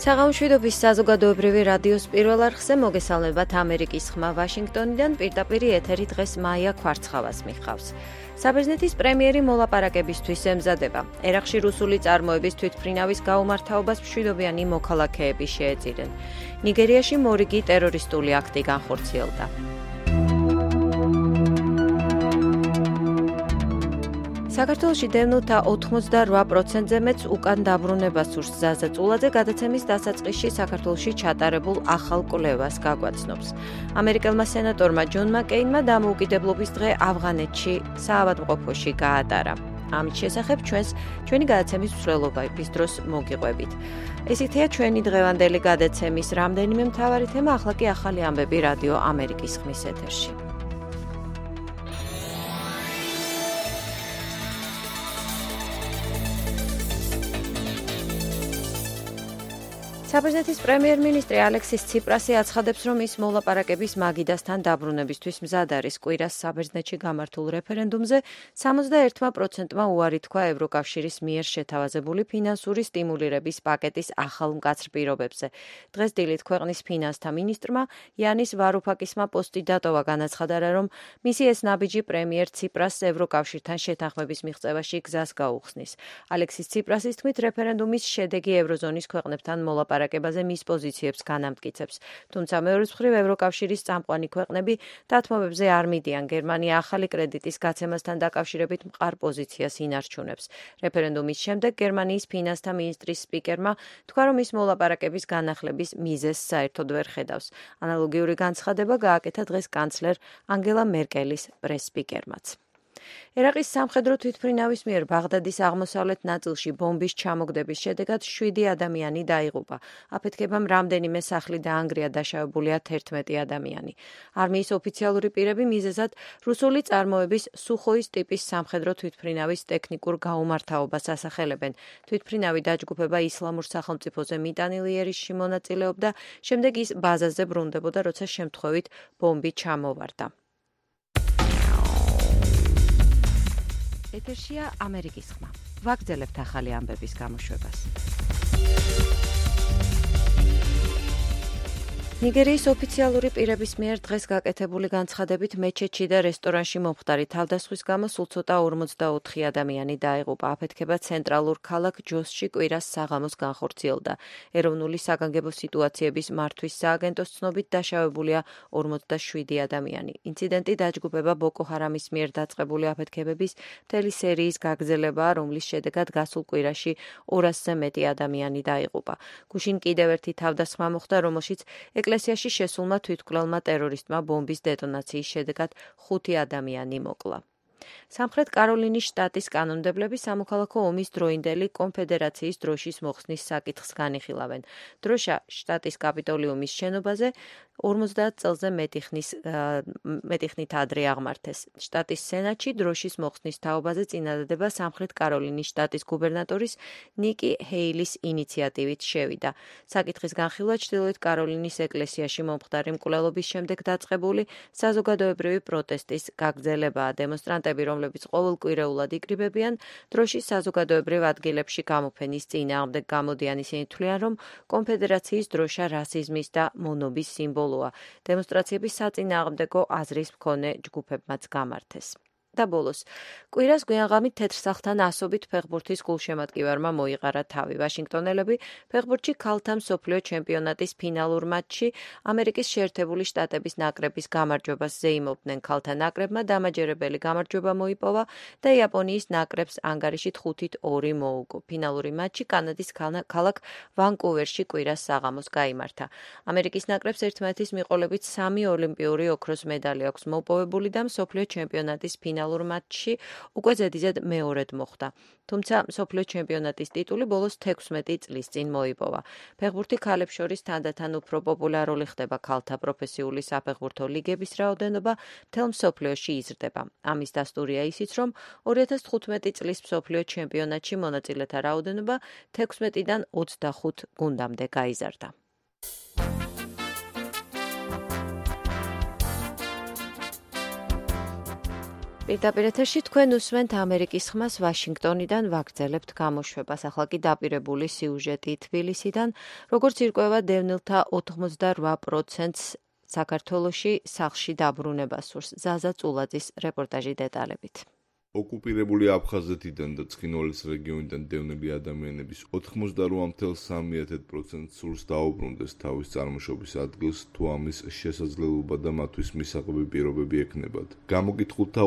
საღამოშვიდობის საზოგადოებრივი რადიოს პირველ არხზე მოგესალმებათ ამერიკის ხმა ვაშინგტონიდან პირდაპირ ეთერი დღეს მაია ქვარცხავას მიჰყავს. საბერძნეთის პრემიერი მოლაპარაკებისთვის ემზადება. ერაყში რუსული წარმოების თვითმფრინავის გაუმართავობას მშვიდობიანი მოქალაქეები შეეწირნენ. ნიგერიაში მორიგი ტერორისტული აქტი განხორციელდა. საქართველოში დევნილთა 88%-ზე მეც უკან დაბრუნებას სურს ზაზა წულაძე გადაცემის დასაწყისში საქართველოში ჩატარებულ ახალ კვლევას გაგვაცნობს. ამერიკელმა სენატორმა ჯონ მაკეინმა დამოუკიდებლობის დღე ავღანეთში საავადმყოფოში გაატარა. ამის შესახებ ჩვენი გადაცემის მსვლელობის დროს მოგიყვებით. ესეთია ჩვენი დღევანდელი გადაცემის რამდენიმე მთავარი თემა, ახლა კი ახალი ამბები რადიო ამერიკის ხმის ეთერში. საბერძნეთის პრემიერ-მინისტრი ალექსის ციპრასი აცხადებს, რომ ის მოლაპარაკების მაგიდასთან დაბრუნებისთვის მზად არის. კვირას საბერძნეთში გამართულ რეფერენდუმზე 61%-მა უარი თქვა ევროკავშირის მიერ შეთავაზებული ფინანსური სტიმულირების პაკეტის ახალ მკაცრ პირობებზე. დღეს დილით ქვეყნის ფინანსთა მინისტრმა იანის ვარუფაკისმა პოსტი დატოვა, განაცხადა, რომ მისი ეს ნაბიჯი პრემიერ ციპრასს ევროკავშირთან შეთანხმების მიღწევაში გზას გაუხსნის. ალექსის ციპრასის თქმით, რეფერენდუმის შედეგი ევროზონის ქვეყნებთან მოლაპარაკებაზე მის პოზიციებს განამტკიცებს. თუმცა მეორე მხრივ ევროკავშირის წამყვანი ქვეყნები დათმობებზე არ მიდიან. გერმანია ახალი კრედიტის გაცემასთან დაკავშირებით მყარ პოზიციას ინარჩუნებს. რეფერენდუმის შემდეგ გერმანიის ფინანსთა მინისტრის სპიკერმა თქვა, რომ ის მოლაპარაკების განახლების მიზეზს საერთოდ ვერ ხედავს. ანალოგიური განცხადება გააკეთა დღეს კანცლერ ანგელა მერკელის პრეს-სპიკერმაც. ერაყის სამხედრო თვითმფრინავის მიერ ბაღდადის აღმოსავლეთ ნაწილში ბომბის ჩამოგდების შედეგად 7 ადამიანი დაიღუპა. აფეთქებამ რამდენიმე სახლი დაანგრია, დაშავებულია 11 ადამიანი. არმიის ოფიციალური პირები მიზეზად რუსული წარმოების სუხოის ტიპის სამხედრო თვითმფრინავის ტექნიკურ გაუმართავობას ასახელებენ. თვითმფრინავი დაჯგუფება ისლამურ სახელმწიფოზე მიტანილი ერისში მონაწილეობდა, შემდეგ ის ბაზაზე ბრუნდებოდა, როცა შემთხვევით ბომბი ჩამოვარდა. ეთერშია ამერიკის ხმა. ვაგრძელებთ ახალი ამბების გამოშვებას. ნიგერიის ოფიციალური პირების მიერ დღეს გაკეთებული განცხადებით მეჩეთში და რესტორანში მომხდარი თავდასხმის გამო სულ ცოტა 44 ადამიანი დაიღუპა. აფეთქება ცენტრალურ ქალაქ ჯოსში კვირას საღამოს განხორციელდა. ეროვნული საგანგებო სიტუაციების მართვის სააგენტოს ცნობით დაშავებულია 47 ადამიანი. ინციდენტი დაჯგუფება ბოკო ჰარამის მიერ დაწყებული აფეთქებების მთელი სერიის გაგრძელებაა, რომლის შედეგად გასულ კვირაში 200-ზე მეტი ადამიანი დაიღუპა. გუშინ კიდევ ერთი თავდასხმა მოხდა, რომელშიც ეკლესიაში შესულმა თვითმკვლელმა ტერორისტმა ბომბის დეტონაციის შედეგად 5 ადამიანი მოკლა. სამხრეთ კაროლინის შტატის კანონმდებლები სამოქალაქო ომის დროინდელი კონფედერაციის დროშის მოხსნის საკითხს განიხილავენ. დროშა შტატის კაპიტოლიუმის შენობაზე 50 წელზე მეტი ხნით ადრე აღმართეს. შტატის სენატში დროშის მოხსნის თაობაზე წინადადება სამხრეთ კაროლინის შტატის გუბერნატორის ნიკი ჰეილის ინიციატივით შევიდა. საკითხის განხილვა ჩრდილოეთ კაროლინის ეკლესიაში მომხდარი მკვლელობის შემდეგ დაწყებული საზოგადოებრივი პროტესტის გაგრძელებაა. დემონსტრანტები, რომლებიც ყოველკვირეულად იკრიბებიან დროშის საზოგადოებრივ ადგილებში გამოფენის წინააღმდეგ გამოდიან, ისინი თვლიან, რომ კონფედერაციის დროშა რასიზმის და მონობის სიმბოლოა. დემონსტრაციები საწინააღმდეგო აზრის მქონე ჯგუფებმაც გამართეს. და ბოლოს, კვირას გვიანღამით თეთრსახთან ასობით ფეხბურთის გულშემატკივარმა მოიყარა თავი. ვაშინგტონელები ფეხბურთში ქალთა მსოფლიო ჩემპიონატის ფინალურ მატჩში ამერიკის შეერთებული შტატების ნაკრების გამარჯვებას ზეიმობდნენ. ქალთა ნაკრებმა დამაჯერებელი გამარჯვება მოიპოვა და იაპონიის ნაკრებს ანგარიშით 5-2 მოუგო. ფინალური მატჩი კანადის ქალაქ ვანკუვერში კვირას საღამოს გაიმართა. ამერიკის ნაკრებს ერთმანეთის მიყოლებით 3 ოლიმპიური ოქროს მედალი აქვს მოპოვებული და მსოფლიო ჩემპიონატის ფინალურ მატჩში უკვე ზედიზედ მეორედ მოხვდა. თუმცა მსოფლიო ჩემპიონატის ტიტული ბოლოს 16 წლის წინ მოიპოვა. ფეხბურთი ქალებს შორის თანდათან უფრო პოპულარული ხდება. ქალთა პროფესიული საფეხბურთო ლიგების რაოდენობა მთელ მსოფლიოში იზრდება. ამის დასტურია ისიც, რომ 2015 წლის მსოფლიო ჩემპიონატში მონაწილეთა რაოდენობა 16-დან 25 გუნდამდე გაიზარდა. პირდაპირ ეთერში თქვენ უსმენთ ამერიკის ხმას ვაშინგტონიდან ვაგრძელებთ გამოშვებას. ახლა კი დაპირებული სიუჟეტი თბილისიდან, როგორც ირკვევა დევნილთა 88%-ს საქართველოში სახლში დაბრუნება სურს. ზაზა წულაძის რეპორტაჟი დეტალებით. ოკუპირებული აფხაზეთიდან და ცხინვალის რეგიონიდან დევნილი ადამიანების 88,3% სურს დაუბრუნდეს თავის წარმოშობის ადგილს, თუ ამის შესაძლებლობა და მათთვის მისაღები პირობები ექნებათ. გამოკითხულთა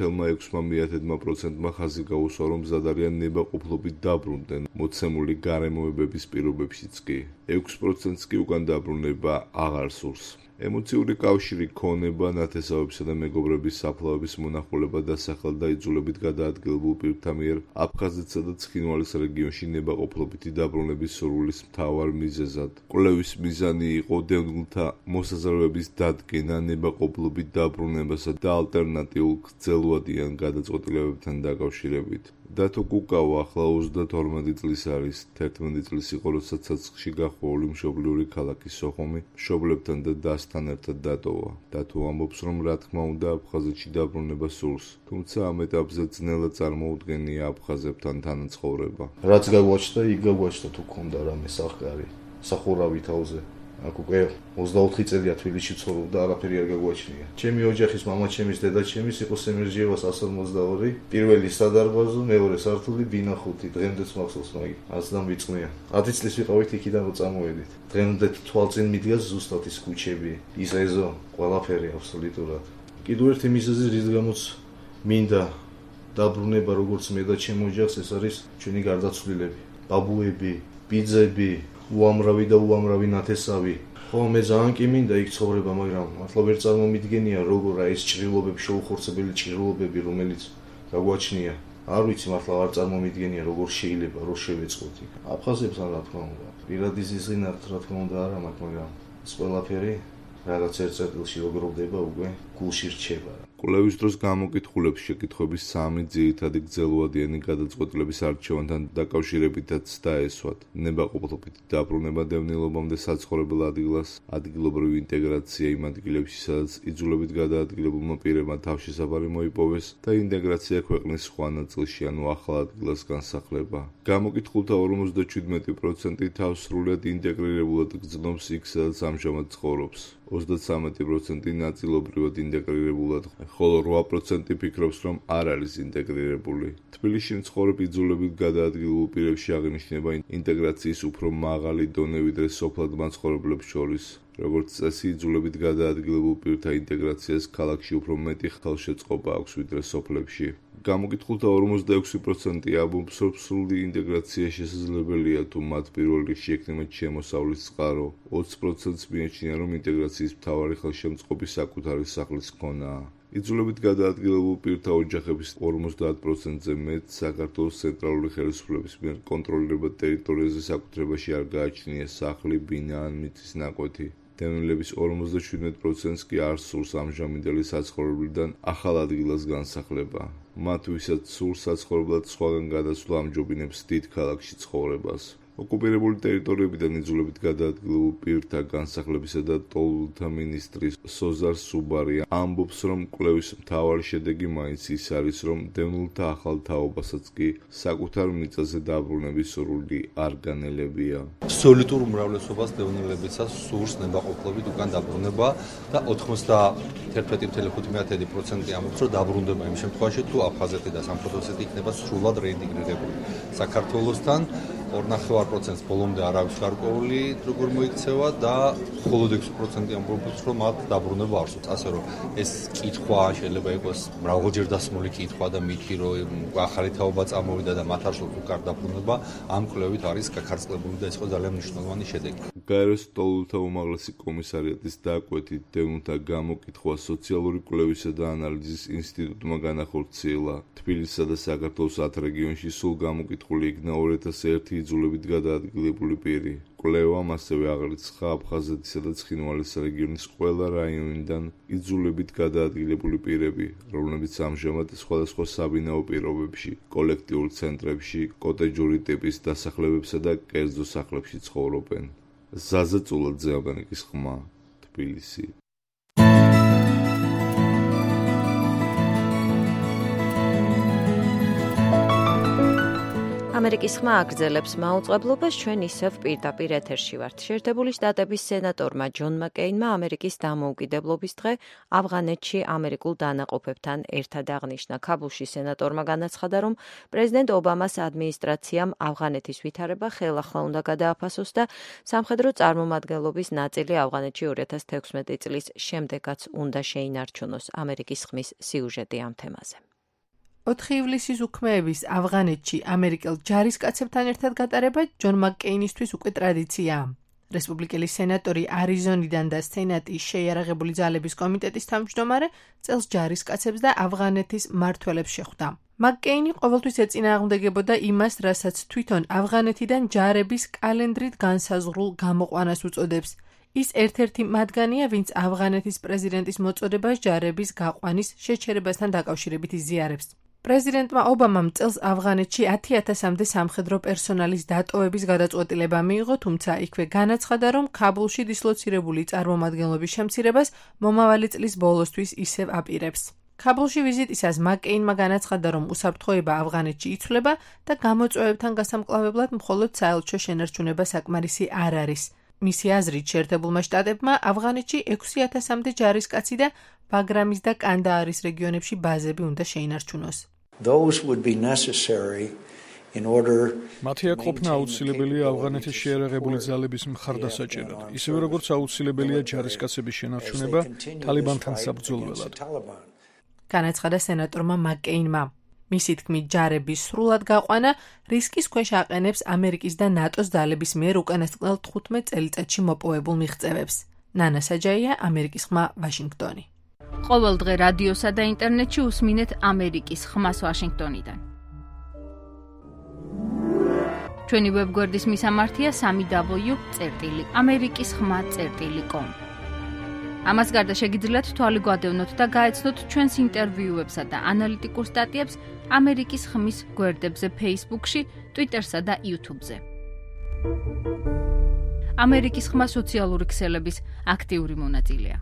2,6%-მა ხაზი გაუსვა, რომ მზად არიან ნებაყოფლობით დაბრუნდნენ მოცემული გარემოებების პირობებშიც კი. 6%-ს კი უკან დაბრუნება აღარ სურს. ემოციური კავშირი ქონება, ნათესავებისა და მეგობრების საფლავების მონახულება დასახელდა იძულებით გადაადგილებულ პირთა მიერ აფხაზეთსა და ცხინვალის რეგიონში ნებაყოფლობითი დაბრუნების სურვილის მთავარ მიზეზად. კვლევის მიზანი იყო დევნილთა მოსაზრებების დადგენა ნებაყოფლობით დაბრუნებასა და ალტერნატიულ გრძელვადიან გადაწყვეტილებებთან დაკავშირებით. დათო კუკავა ახლა 32 წლის არის. 11 წლის იყო, როცა ცეცხლში გახვეული მშობლიური ქალაქი სოხუმი მშობლებთან და დასთან ერთად დატოვა. დათო ამბობს, რომ რა თქმა უნდა აფხაზეთში დაბრუნება სურს, თუმცა ამ ეტაპზე ძნელად წარმოუდგენია აფხაზებთან თანაცხოვრება. რაც გაგვაჩნდა, იქ გაგვაჩნდა თუ ქონდა რამე სახკარი, სახურავი თავზე. აქ უკვე 24 წელია თბილისში ცხოვრობ და არაფერი არ გაგვაჩნია. ჩემი ოჯახის მამაჩემის, დედაჩემის იყო სემერჯიევა 152, პირველი სადარბაზო, მეორე სართული, ბინა 5, დღემდეც მახსოვს მაგი. ასდან ვიწყნია. 10 წლის ვიყავით იქიდან რომ წამოვედით. დღემდე თვალწინ მიდგას ზუსტად ის ქუჩები, ის ეზო, ყველაფერი აბსოლუტურად. კიდევ ერთი მიზეზი, რის გამოც მინდა დაბრუნება როგორც მე და ჩემ ოჯახს, ეს არის ჩვენი გარდაცვლილები, ბაბუები, ბიძები, უამრავი და უამრავი ნათესავი. ხო, მე ძალიან კი მინდა იქ ცხოვრება, მაგრამ მართლა ვერ წარმომიდგენია როგორ ეს ჭრილობები, შეუხორცებელი ჭრილობები, რომელიც გაგვაჩნია. არ ვიცი, მართლა არ წარმომიდგენია როგორ შეიძლება რომ შევეწყოთ იქ. აფხაზებთან რა თქმა უნდა, პირადი ზიზღინართ რა თქმა უნდა არა მაქვს, მაგრამ ეს ყველაფერი რაღაც ერთ წერტილში როგორ ვდება უკვე გულში რჩება. კვლევის დროს გამოკითხულებს შეკითხვების 3 ძირითადი გრძელვადიანი გადაწყვეტილების არჩევანთან დაკავშირებითაც დაესვათ. ნებაყოფლობით დაბრუნება დევნილობამდე საცხოვრებელ ადგილას, ადგილობრივი ინტეგრაცია იმ ადგილებში, სადაც იძულებით გადაადგილებულმა პირებმა თავშესაფარი მოიპოვეს და ინტეგრაცია ქვეყნის სხვა ნაწილში, ანუ ახალ ადგილას განსახლება. გამოკითხულთა 57% თავს სრულად ინტეგრირებულად გრძნობს იქ, სადაც ამჟამად ცხოვრობს. 33% ნაწილობრივად ინტეგრირებულად, ხოლო 8% ფიქრობს, რომ არ არის ინტეგრირებული. თბილისში მცხოვრებ იძულებით გადაადგილებულ პირებში აღინიშნება ინტეგრაციის უფრო მაღალი დონე ვიდრე სოფლად მაცხოვრებლებს შორის. როგორც წესი, იძულებით გადაადგილებულ პირთა ინტეგრაციას ქალაქში უფრო მეტი ხელშეწყობა აქვს ვიდრე სოფლებში. გამოკითხულთა 46% ამბობს, რომ სრული ინტეგრაცია შესაძლებელია, თუ მათ პირველ რიგში ექნებათ შემოსავლის წყარო. 20%-ს მიაჩნია, რომ ინტეგრაციის მთავარი ხელშემწყობი საკუთარი სახლის ქონაა. იძულებით გადაადგილებულ პირთა ოჯახების 50%-ზე მეტ საქართველოს ცენტრალური ხელისუფლების მიერ კონტროლირებად ტერიტორიაზე საკუთრებაში არ გააჩნია სახლი, ბინა ან მიწის ნაკვეთი. დევნილების 57%-ს კი არ სურს ამჟამინდელი საცხოვრებლიდან ახალ ადგილას განსახლება. მათ ვისაც სურს საცხოვრებლად სხვაგან გადასვლა, ამჯობინებს დიდ ქალაქში ცხოვრებას. ოკუპირებული ტერიტორიებიდან იძულებით გადაადგილებულ პირთა განსახლებისა და ტოლთა მინისტრი სოზარ სუბარი ამბობს, რომ კვლევის მთავარი შედეგი მაინც ის არის, რომ დევნილთა ახალ თაობასაც კი საკუთარ მიწაზე დაბრუნების სურვილი არ განელებია. აბსოლუტურ უმრავლესობას დევნილებიცას სურს ნებაყოფლობით უკან დაბრუნება და 91.5% ამბობს, რომ დაბრუნდება იმ შემთხვევაში, თუ აფხაზეთი და სამხრეთ ოსეთი იქნება სრულად რეინტეგრირებული საქართველოსთან. 2.5%-ს ბოლომდე არავის გარკვეული როგორ მოიქცევა და მხოლოდ 6% ამბობს, რომ მათ დაბრუნება არ სურს. ასე რომ ეს კითხვა შეიძლება იყოს მრავალჯერ დასმული კითხვა და მითი, რომ ახალი თაობა წამოვიდა და მათ არ სურს უკან დაბრუნება, ამ კვლევით არის გაქარწყლებული და ეს იყო ძალიან მნიშვნელოვანი შედეგი. გაეროს ტოლთა უმაღლესი კომისარიატის დაკვეთით დევნილთა გამოკითხვა სოციალური კვლევისა და ანალიზის ინსტიტუტმა განახორციელა. თბილისსა და საქართველოს 10 რეგიონში სულ გამოკითხული იქნა 2001 იძულებით გადაადგილებული პირი. კვლევამ ასევე აღრიცხა აფხაზეთისა და ცხინვალის რეგიონის ყველა რაიონიდან იძულებით გადაადგილებული პირები, რომლებიც ამჟამად სხვადასხვა საბინაო პირობებში, კოლექტიურ ცენტრებში, კოტეჯური ტიპის დასახლებებსა და კერძო სახლებში ცხოვრობენ. ზაზა წულაძე, ამერიკის ხმა, თბილისი. ამერიკის ხმა აგრძელებს მაუწყებლობას, ჩვენ ისევ პირდაპირ ეთერში ვართ. შეერთებული შტატების სენატორმა ჯონ მაკეინმა ამერიკის დამოუკიდებლობის დღე ავღანეთში ამერიკულ დანაყოფებთან ერთად აღნიშნა. ქაბულში სენატორმა განაცხადა, რომ პრეზიდენტ ობამას ადმინისტრაციამ ავღანეთის ვითარება ხელახლა უნდა გადააფასოს და სამხედრო წარმომადგენლობის ნაწილი ავღანეთში 2016 წლის შემდეგაც უნდა შეინარჩუნოს. ამერიკის ხმის სიუჟეტი ამ თემაზე. 4 ივლისის უქმეების ავღანეთში ამერიკელ ჯარისკაცებთან ერთად გატარება ჯონ მაკკეინისთვის უკვე ტრადიციაა. რესპუბლიკელი სენატორი არიზონიდან და სენატის შეიარაღებული ძალების კომიტეტის თავმჯდომარე წელს ჯარისკაცებს და ავღანეთის მმართველებს შეხვდა. მაკკეინი ყოველთვის ეწინააღმდეგებოდა იმას, რასაც თვითონ ავღანეთიდან ჯარების კალენდრით განსაზღვრულ გამოყვანას უწოდებს. ის ერთ-ერთი მათგანია, ვინც ავღანეთის პრეზიდენტის მოწოდებას ჯარების გაყვანის შეჩერებასთან დაკავშირებით იზიარებს. პრეზიდენტმა ობამამ წელს ავღანეთში 10,000-მდე სამხედრო პერსონალის დატოვების გადაწყვეტილება მიიღო, თუმცა იქვე განაცხადა, რომ ქაბულში დისლოცირებული წარმომადგენლობის შემცირებას მომავალი წლის ბოლოსთვის ისევ აპირებს. ქაბულში ვიზიტისას მაკკეინმა განაცხადა, რომ უსაფრთხოება ავღანეთში იცვლება და გამოწვევებთან გასამკლავებლად მხოლოდ საელჩო შენარჩუნება საკმარისი არ არის. მისი აზრით, შეერთებულმა შტატებმა ავღანეთში 6,000-მდე ჯარისკაცი და ბაგრამის და კანდაარის რეგიონებში ბაზები უნდა შეინარჩუნოს. მათი აკყოფნა აუცილებელია ავღანეთის შეიარაღებული ძალების მხარდასაჭერად, ისევე როგორც აუცილებელია ჯარისკაცების შენარჩუნება თალიბანთან საბრძოლველად. განაცხადა სენატორმა მაკკეინმა. მისი თქმით, ჯარების სრულად გაყვანა რისკის ქვეშ აყენებს ამერიკის და ნატოს ძალების მიერ უკანასკნელ 15 წელიწადში მოპოვებულ მიღწევებს. ნანა საჯაია, ამერიკის ხმა, ვაშინგტონი. ყოველ დღე რადიოსა და ინტერნეტში უსმინეთ ამერიკის ხმას ვაშინგტონიდან. ჩვენი ვებგვერდის მისამართია www.amerikiskhma.com. ამას გარდა შეგიძლიათ თვალი გვადევნოთ და გაეცნოთ ჩვენს ინტერვიუებსა და ანალიტიკურ სტატიებს ამერიკის ხმის გვერდებზე Facebook-ში, Twitter-სა და YouTube-ზე. ამერიკის ხმა სოციალური ქსელების აქტიური მონაწილეა.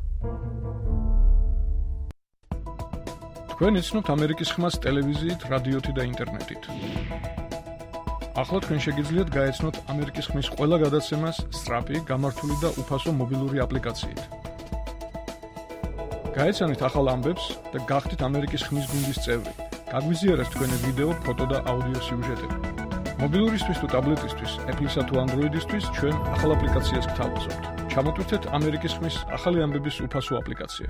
თქვენ იცნობთ ამერიკის ხმას ტელევიზიით, რადიოთი და ინტერნეტით. ახლა თქვენ შეგიძლიათ გაეცნოთ ამერიკის ხმის ყველა გადაცემას სწრაფი, გამართული და უფასო მობილური აპლიკაციით. გაეცანით ახალ ამბებს და გახდით ამერიკის ხმის გუნდის წევრი. გაგვიზიარეთ თქვენი ვიდეო, ფოტო და აუდიო სიუჟეტები. მობილურისთვის თუ ტაბლეტისთვის, Apple-ისა თუ Android-ისთვის ჩვენ ახალ აპლიკაციას გთავაზობთ. ჩამოტვირთეთ ამერიკის ხმის ახალი ამბების უფასო აპლიკაცია.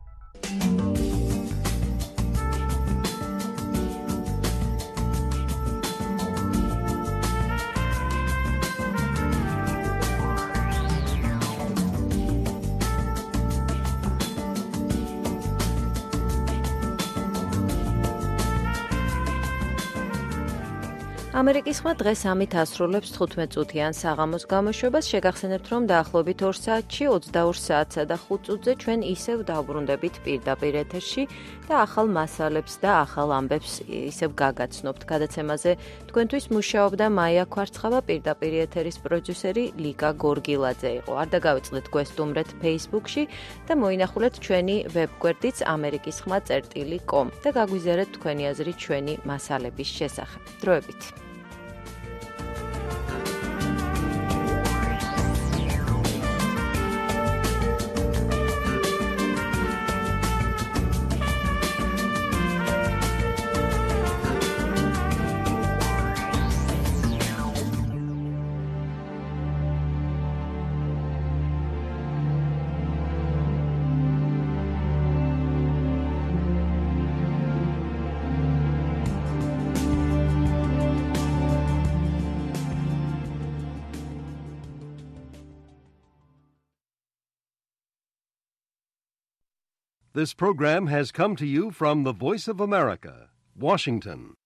ამერიკის ხმა დღეს ამით ასრულებს 15 წუთიან საღამოს გამოშვებას. შეგახსენებთ, რომ დაახლოებით 2 საათში, 22 საათსა და 5 წუთზე ჩვენ ისევ დავბრუნდებით პირდაპირ ეთერში და ახალ მასალებს და ახალ ამბებს ისევ გაგაცნობთ. გადაცემაზე თქვენთვის მუშაობდა მაია ქვარცხავა, პირდაპირ ეთერის პროდიუსერი ლიკა გორგილაძე იყო. არ დაგავიწყდეთ გვესტუმრეთ Facebook-ში და მოინახულეთ ჩვენი ვებგვერდიც amerikiskhma.com და გაგვიზიარეთ თქვენი აზრი ჩვენი მასალების შესახებ. დროებით. This program has come to you from the Voice of America, Washington.